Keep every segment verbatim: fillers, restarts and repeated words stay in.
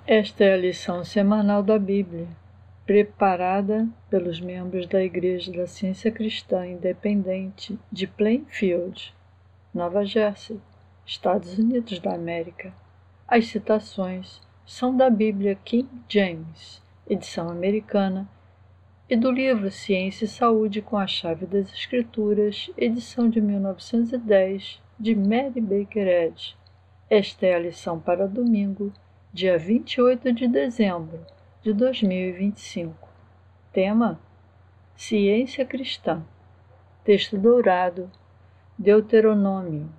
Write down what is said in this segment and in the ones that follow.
Esta é a lição semanal da Bíblia, preparada pelos membros da Igreja da Ciência Cristã Independente de Plainfield, Nova Jersey, Estados Unidos da América. As citações são da Bíblia King James, edição americana, e do livro Ciência e Saúde com a Chave das Escrituras, edição de mil novecentos e dez, de Mary Baker Eddy. Esta é a lição para domingo, dia vinte e oito de dezembro de dois mil e vinte e cinco. Tema: Ciência Cristã. Texto dourado, Deuteronômio.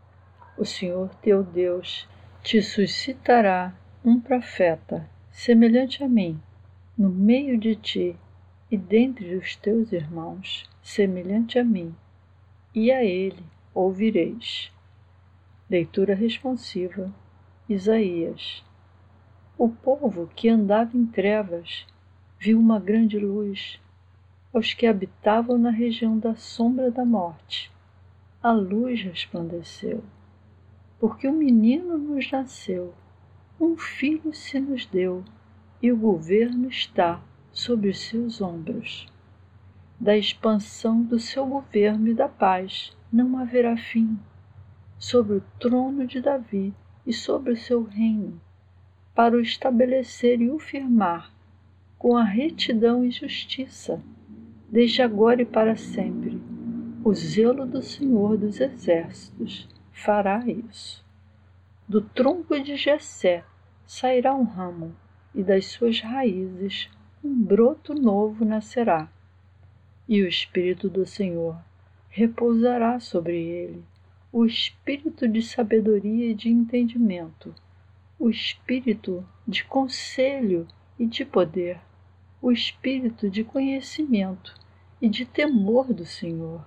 O Senhor teu Deus te suscitará um profeta, semelhante a mim, no meio de ti, e dentre os teus irmãos, semelhante a mim, e a ele ouvireis. Leitura responsiva, Isaías. O povo que andava em trevas viu uma grande luz. Aos que habitavam na região da sombra da morte, a luz resplandeceu. Porque um menino nos nasceu, um filho se nos deu, e o governo está sobre os seus ombros. Da expansão do seu governo e da paz não haverá fim, sobre o trono de Davi e sobre o seu reino, para o estabelecer e o firmar com a retidão e justiça, desde agora e para sempre. O zelo do Senhor dos Exércitos fará isso. Do tronco de Jessé sairá um ramo, e das suas raízes um broto novo nascerá. E o Espírito do Senhor repousará sobre ele, o Espírito de sabedoria e de entendimento, o Espírito de conselho e de poder, o Espírito de conhecimento e de temor do Senhor.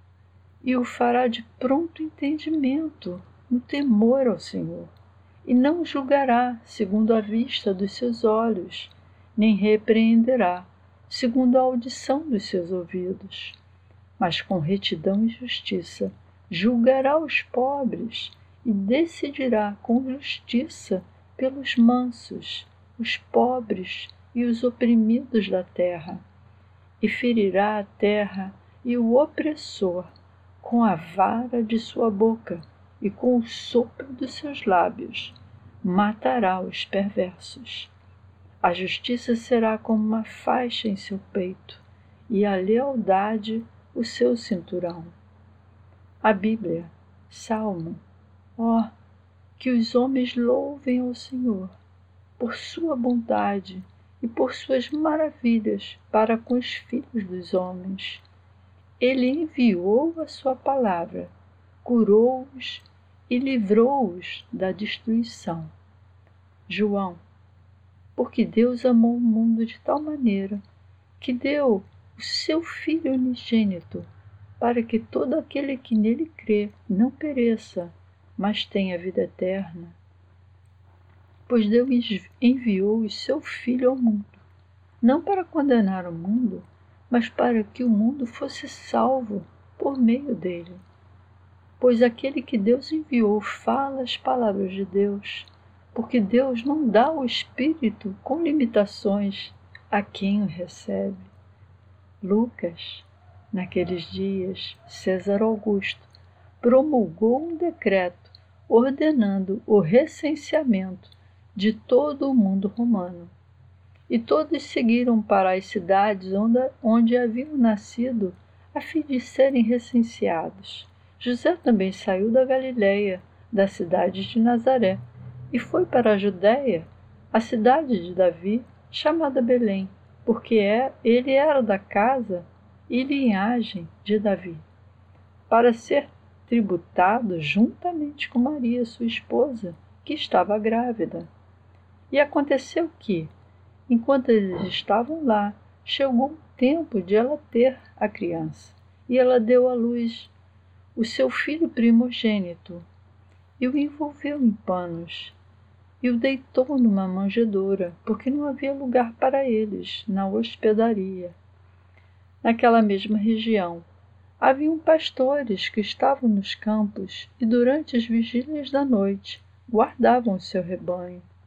E o fará de pronto entendimento no temor ao Senhor, e não julgará segundo a vista dos seus olhos, nem repreenderá segundo a audição dos seus ouvidos, mas com retidão e justiça julgará os pobres e decidirá com justiça pelos mansos, os pobres e os oprimidos da terra, e ferirá a terra e o opressor com a vara de sua boca e com o sopro dos seus lábios, matará os perversos. A justiça será como uma faixa em seu peito, e a lealdade o seu cinturão. A Bíblia, Salmo. Ó, oh, que os homens louvem ao Senhor, por sua bondade e por suas maravilhas para com os filhos dos homens. Ele enviou a sua palavra, curou-os e livrou-os da destruição. João. Porque Deus amou o mundo de tal maneira que deu o seu Filho unigênito, para que todo aquele que nele crê não pereça, mas tenha vida eterna. Pois Deus enviou o seu Filho ao mundo, não para condenar o mundo, mas para que o mundo fosse salvo por meio dele. Pois aquele que Deus enviou fala as palavras de Deus, porque Deus não dá o Espírito com limitações a quem o recebe. Lucas. Naqueles dias, César Augusto promulgou um decreto ordenando o recenseamento de todo o mundo romano. E todos seguiram para as cidades onde, onde haviam nascido, a fim de serem recenseados. José também saiu da Galileia, da cidade de Nazaré, e foi para a Judéia, a cidade de Davi, chamada Belém, porque é, ele era da casa e linhagem de Davi, para ser tributado juntamente com Maria, sua esposa, que estava grávida. E aconteceu que, enquanto eles estavam lá, chegou o tempo de ela ter a criança, e ela deu à luz o seu filho primogênito, e o envolveu em panos, e o deitou numa manjedoura, porque não havia lugar para eles na hospedaria. Naquela mesma região, haviam pastores que estavam nos campos e durante as vigílias da noite guardavam o seu rebanho.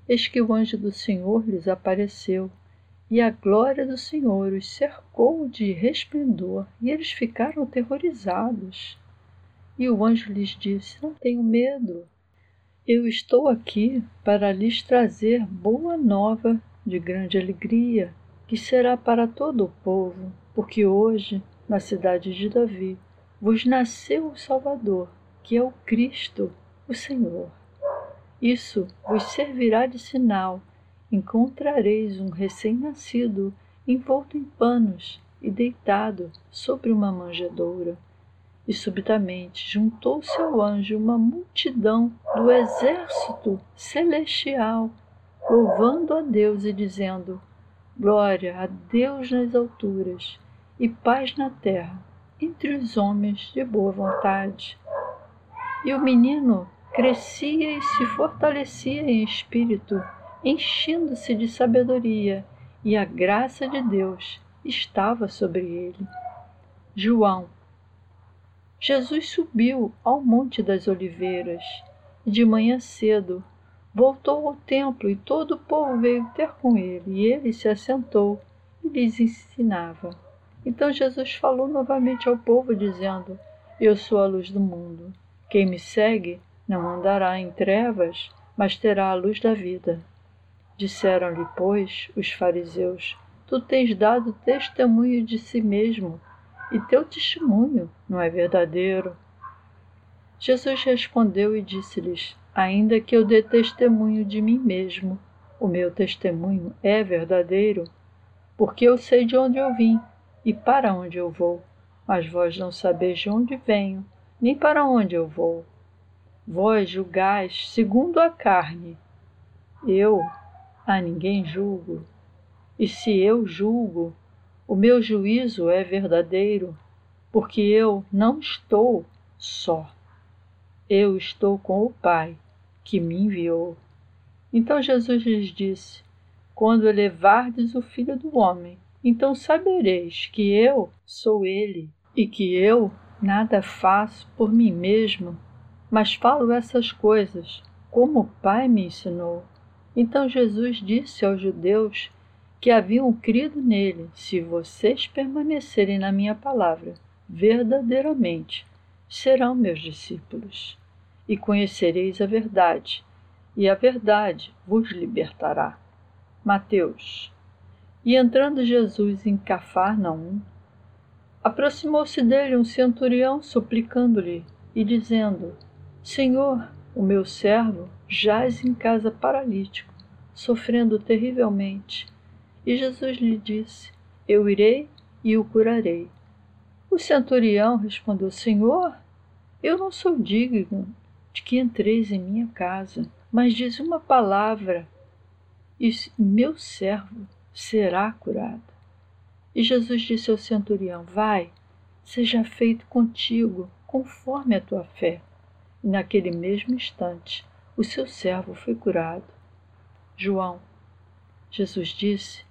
eis que o anjo do Senhor lhes apareceu, e a glória do Senhor os cercou de resplendor, e eles ficaram aterrorizados. E o anjo lhes disse: não tenham medo. Eu estou aqui para lhes trazer boa nova de grande alegria, que será para todo o povo, porque hoje, na cidade de Davi, vos nasceu o Salvador, que é o Cristo, o Senhor. Isso vos servirá de sinal. Encontrareis um recém-nascido envolto em panos e deitado sobre uma manjedoura. E subitamente juntou-se ao anjo uma multidão do exército celestial, louvando a Deus e dizendo: glória a Deus nas alturas e paz na terra, entre os homens de boa vontade. E o menino crescia e se fortalecia em espírito, enchendo-se de sabedoria, e a graça de Deus estava sobre ele. João. Jesus subiu ao Monte das Oliveiras, e de manhã cedo voltou ao templo, e todo o povo veio ter com ele, e ele se assentou e lhes ensinava. Então Jesus falou novamente ao povo, dizendo: eu sou a luz do mundo. Quem me segue não andará em trevas, mas terá a luz da vida. Disseram-lhe, pois, os fariseus: tu tens dado testemunho de si mesmo, e teu testemunho não é verdadeiro. Jesus respondeu e disse-lhes: ainda que eu dê testemunho de mim mesmo, o meu testemunho é verdadeiro, porque eu sei de onde eu vim e para onde eu vou, mas vós não sabeis de onde venho, nem para onde eu vou. Vós julgais segundo a carne. Eu a ninguém julgo. E se eu julgo, o meu juízo é verdadeiro, porque eu não estou só. Eu estou com o Pai, que me enviou. Então Jesus lhes disse: quando elevardes o Filho do Homem, então sabereis que eu sou ele, e que eu nada faço por mim mesmo, mas falo essas coisas, como o Pai me ensinou. Então Jesus disse aos judeus que haviam crido nele: se vocês permanecerem na minha palavra, verdadeiramente serão meus discípulos, e conhecereis a verdade, e a verdade vos libertará. Mateus. E entrando Jesus em Cafarnaum, aproximou-se dele um centurião, suplicando-lhe e dizendo: Senhor, o meu servo jaz em casa paralítico, sofrendo terrivelmente. E Jesus lhe disse: eu irei e o curarei. O centurião respondeu: Senhor, eu não sou digno de que entreis em minha casa, mas diz uma palavra e meu servo será curado. E Jesus disse ao centurião: vai, seja feito contigo conforme a tua fé. E naquele mesmo instante o seu servo foi curado. João. Jesus disse: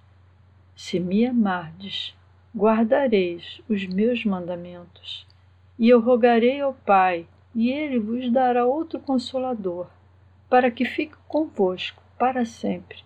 se me amardes, guardareis os meus mandamentos. E eu rogarei ao Pai, e ele vos dará outro Consolador, para que fique convosco para sempre.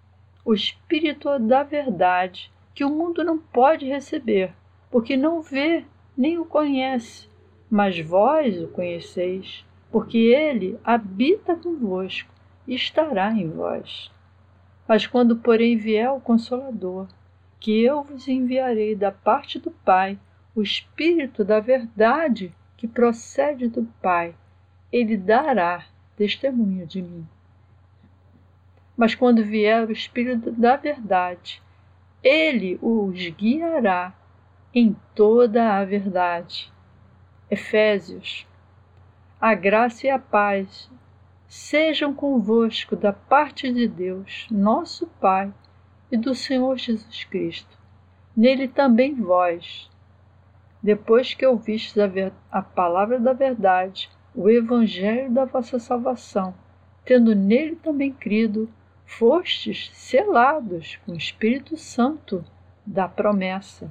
O Espírito da verdade, que o mundo não pode receber, porque não vê nem o conhece, mas vós o conheceis, porque ele habita convosco e estará em vós. Mas quando, porém, vier o Consolador, que eu vos enviarei da parte do Pai, o Espírito da verdade, que procede do Pai, ele dará testemunho de mim. Mas quando vier o Espírito da verdade, ele os guiará em toda a verdade. Efésios. A graça e a paz sejam convosco da parte de Deus, nosso Pai, e do Senhor Jesus Cristo. Nele também vós, depois que ouvistes a, ver, a palavra da verdade, o evangelho da vossa salvação, tendo nele também crido, fostes selados com o Espírito Santo da promessa.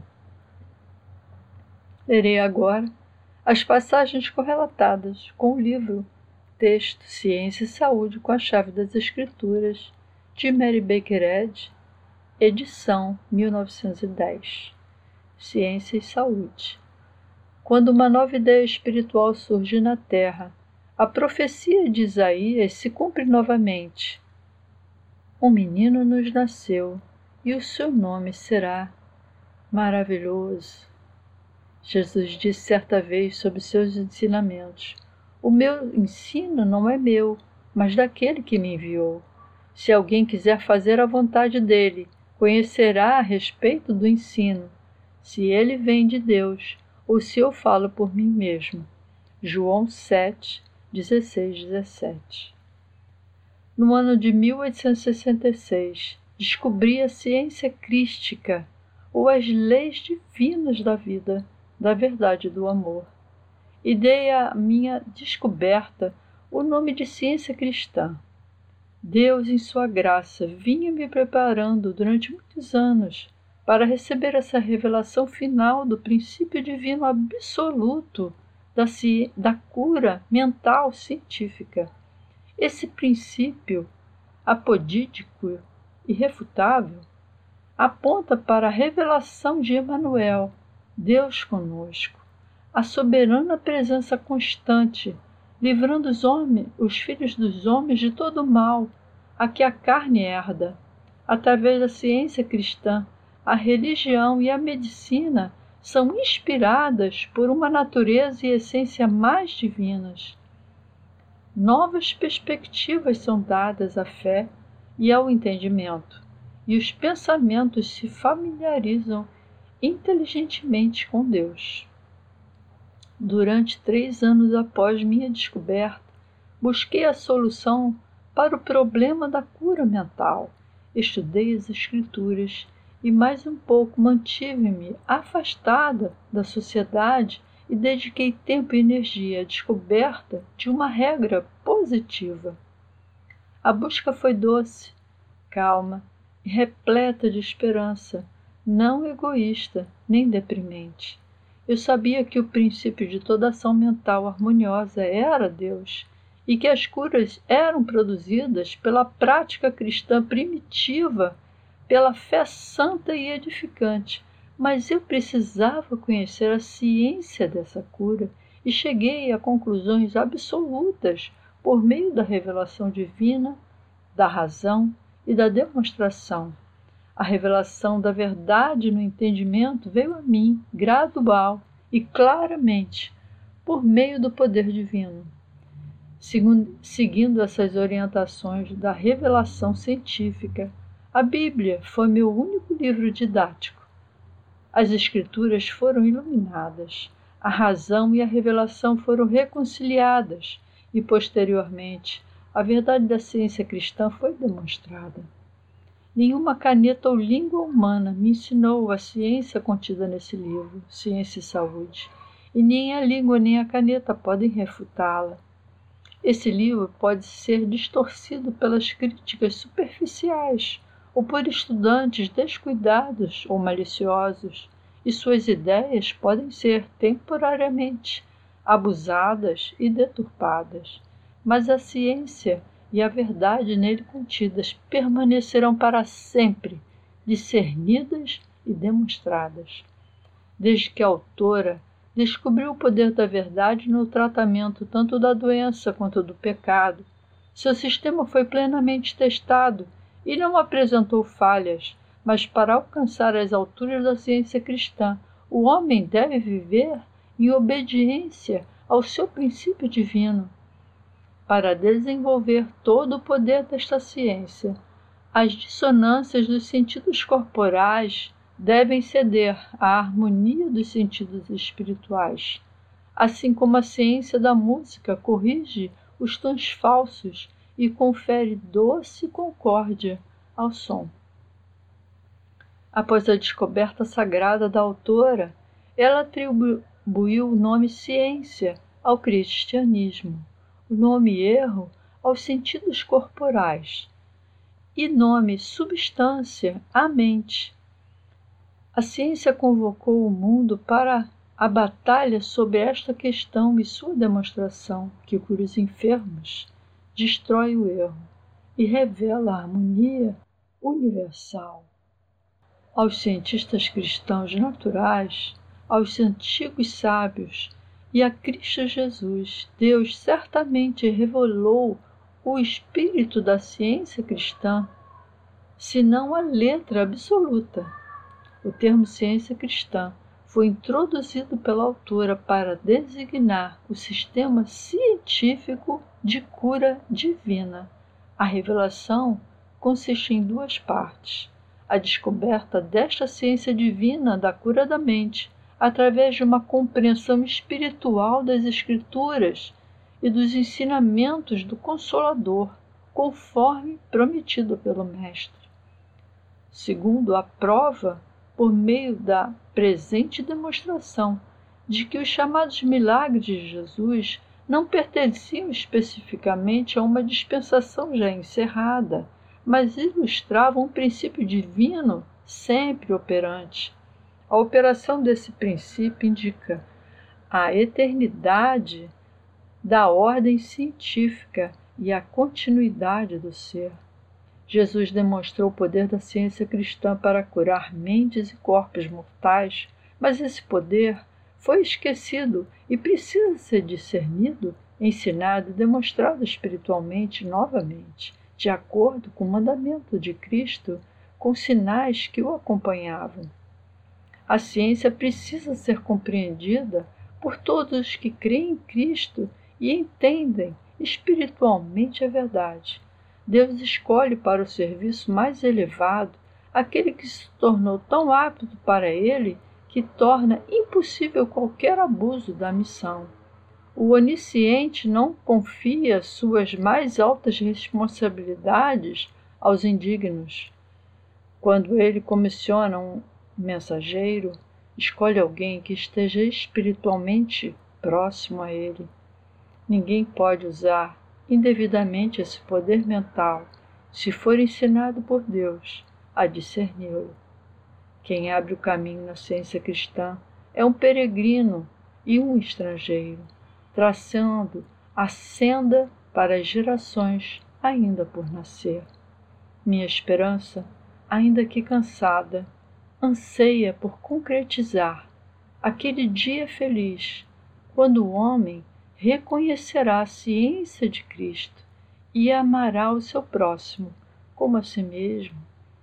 Lerei agora as passagens correlatadas com o livro Texto, Ciência e Saúde com a Chave das Escrituras, de Mary Baker Eddy, edição mil novecentos e dez. Ciência e Saúde. Quando uma nova ideia espiritual surge na Terra, a profecia de Isaías se cumpre novamente. Um menino nos nasceu, e o seu nome será Maravilhoso. Jesus disse certa vez sobre seus ensinamentos: o meu ensino não é meu, mas daquele que me enviou. Se alguém quiser fazer a vontade dele, conhecerá a respeito do ensino, se ele vem de Deus ou se eu falo por mim mesmo. João sete, dezesseis, dezessete. No ano de mil oitocentos e sessenta e seis, descobri a ciência crística, ou as leis divinas da vida, da verdade e do amor, e dei à minha descoberta o nome de ciência cristã. Deus, em sua graça, vinha me preparando durante muitos anos para receber essa revelação final do princípio divino absoluto da, ci... da cura mental científica. Esse princípio apodítico, irrefutável, aponta para a revelação de Emanuel, Deus conosco, a soberana presença constante, livrando os homens, os filhos dos homens de todo o mal a que a carne herda. Através da ciência cristã, a religião e a medicina são inspiradas por uma natureza e essência mais divinas. Novas perspectivas são dadas à fé e ao entendimento, e os pensamentos se familiarizam inteligentemente com Deus. Durante três anos após minha descoberta, busquei a solução para o problema da cura mental. Estudei as Escrituras e mais um pouco mantive-me afastada da sociedade e dediquei tempo e energia à descoberta de uma regra positiva. A busca foi doce, calma e repleta de esperança, não egoísta nem deprimente. Eu sabia que o princípio de toda ação mental harmoniosa era Deus e que as curas eram produzidas pela prática cristã primitiva, pela fé santa e edificante. Mas eu precisava conhecer a ciência dessa cura e cheguei a conclusões absolutas por meio da revelação divina, da razão e da demonstração. A revelação da verdade no entendimento veio a mim, gradual e claramente, por meio do poder divino. Seguindo essas orientações da revelação científica, a Bíblia foi meu único livro didático. As Escrituras foram iluminadas, a razão e a revelação foram reconciliadas e, posteriormente, a verdade da ciência cristã foi demonstrada. Nenhuma caneta ou língua humana me ensinou a ciência contida nesse livro, Ciência e Saúde, e nem a língua nem a caneta podem refutá-la. Esse livro pode ser distorcido pelas críticas superficiais ou por estudantes descuidados ou maliciosos, e suas ideias podem ser temporariamente abusadas e deturpadas, mas a ciência e a verdade nele contidas permanecerão para sempre, discernidas e demonstradas. Desde que a autora descobriu o poder da verdade no tratamento tanto da doença quanto do pecado, seu sistema foi plenamente testado e não apresentou falhas, mas para alcançar as alturas da ciência cristã, o homem deve viver em obediência ao seu princípio divino. Para desenvolver todo o poder desta ciência, as dissonâncias dos sentidos corporais devem ceder à harmonia dos sentidos espirituais, assim como a ciência da música corrige os tons falsos e confere doce concórdia ao som. Após a descoberta sagrada da autora, ela atribuiu o nome ciência ao cristianismo, o nome erro aos sentidos corporais e nome substância à mente. A ciência convocou o mundo para a batalha sobre esta questão e sua demonstração, que cura os enfermos, destrói o erro e revela a harmonia universal. Aos cientistas cristãos naturais, aos antigos sábios e a Cristo Jesus, Deus certamente revelou o espírito da ciência cristã, se não a letra absoluta. O termo ciência cristã foi introduzido pela autora para designar o sistema científico de cura divina. A revelação consiste em duas partes: a descoberta desta ciência divina da cura da mente, através de uma compreensão espiritual das Escrituras e dos ensinamentos do Consolador, conforme prometido pelo Mestre. Segundo, a prova por meio da presente demonstração de que os chamados milagres de Jesus não pertenciam especificamente a uma dispensação já encerrada, mas ilustravam um princípio divino sempre operante. A operação desse princípio indica a eternidade da ordem científica e a continuidade do ser. Jesus demonstrou o poder da ciência cristã para curar mentes e corpos mortais, mas esse poder foi esquecido e precisa ser discernido, ensinado e demonstrado espiritualmente novamente, de acordo com o mandamento de Cristo, com sinais que o acompanhavam. A ciência precisa ser compreendida por todos os que creem em Cristo e entendem espiritualmente a verdade. Deus escolhe para o serviço mais elevado aquele que se tornou tão apto para ele que torna impossível qualquer abuso da missão. O onisciente não confia suas mais altas responsabilidades aos indignos. Quando ele comissiona um mensageiro, escolhe alguém que esteja espiritualmente próximo a ele. Ninguém pode usar indevidamente esse poder mental, se for ensinado por Deus a discerni-lo. Quem abre o caminho na ciência cristã é um peregrino e um estrangeiro, traçando a senda para as gerações ainda por nascer. Minha esperança, ainda que cansada, anseia por concretizar aquele dia feliz, quando o homem reconhecerá a ciência de Cristo e amará o seu próximo como a si mesmo,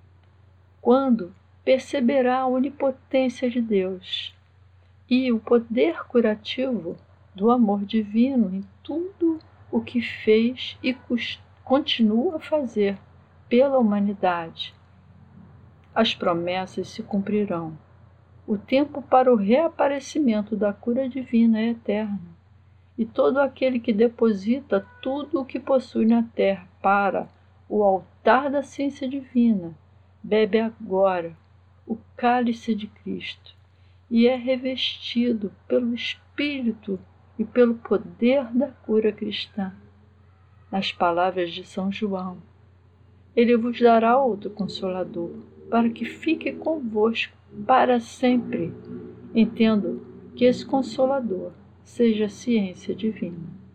quando perceberá a onipotência de Deus e o poder curativo do amor divino em tudo o que fez e continua a fazer pela humanidade. As promessas se cumprirão. O tempo para o reaparecimento da cura divina é eterno. E todo aquele que deposita tudo o que possui na terra para o altar da ciência divina, bebe agora o cálice de Cristo e é revestido pelo Espírito e pelo poder da cura cristã. Nas palavras de São João, ele vos dará outro Consolador, para que fique convosco para sempre. Entendo que esse Consolador seja a ciência divina.